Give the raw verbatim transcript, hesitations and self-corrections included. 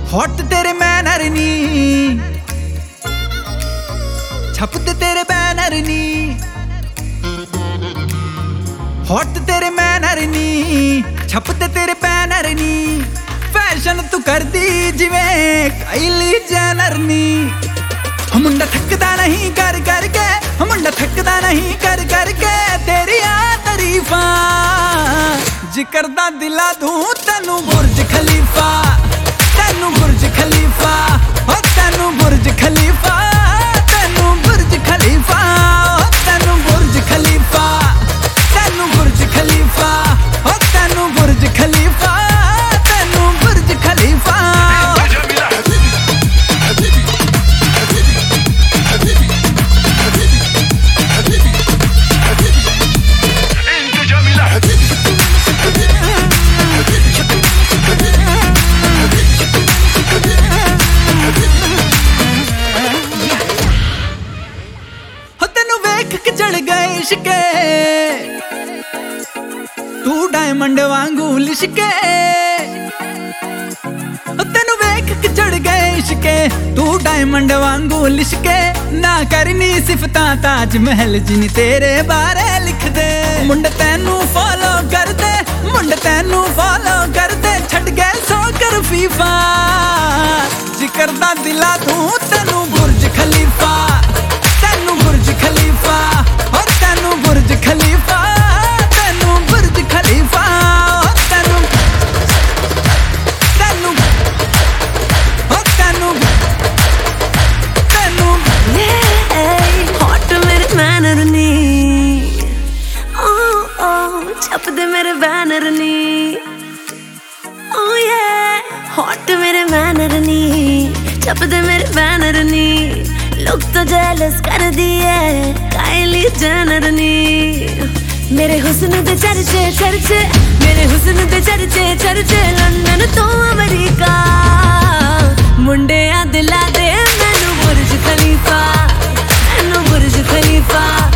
Hot तेरे manner नी, छपते तेरे बैनर नी। हॉट तेरे मैनर नी, छपते तेरे बैनर नी। फैशन तू कर दी जिवें काइली जेनर नी। मुंडा थकदा नहीं कर करके, मुंडा थकदा नहीं कर करके तेरिया तारीफां। जिक्र दा दिला दूं तेनू बुर्ज खलीफा, तेनू बुर्ज खलीफा, ओ तेनू बुर्ज खलीफा, तेनू बुर्ज खलीफा, ओ तेनू बुर्ज खलीफा, तेनू बुर्ज खलीफा, ओ तेनू बुर्ज खलीफा, तेनू बुर्ज खलीफा। चढ़ गए इश्के तू डायमंड वांगू लिशके, तेनू वेख के चढ़ गए इश्के तू डायमंड वांगू लिशके। ना करनी सिफतां ताज महल जिन तेरे बारे लिख दे। मुंड तेनू फॉलो कर दे, मुंड तेनू फॉलो कर दे, छड़ गए सो कर फीफा। जिक्र दा दिला दूं तेनू बुर्ज खलीफा, तेनू बुर्ज खलीफा, और तेनू बुर्ज खलीफा, तेनू बुर्ज खलीफा, तेनू तेनू तेनू तेनू। हॉट मेरे मैनर नी, ओ ओ छपदे मेरे बैनर नी। ओ ये हॉट मेरे मैनर नी, छपदे मेरे बैनर नी। लोग तो जेलस कर दिए काइली जेनर नी। मेरे हुस्न दे चर्चे चर्चे, मेरे हुस्न दे चर्चे चर्चे लंदन तो अमेरिका। मुंडे दिला दे मैनू बुर्ज खलीफा, मैनू बुर्ज खलीफा।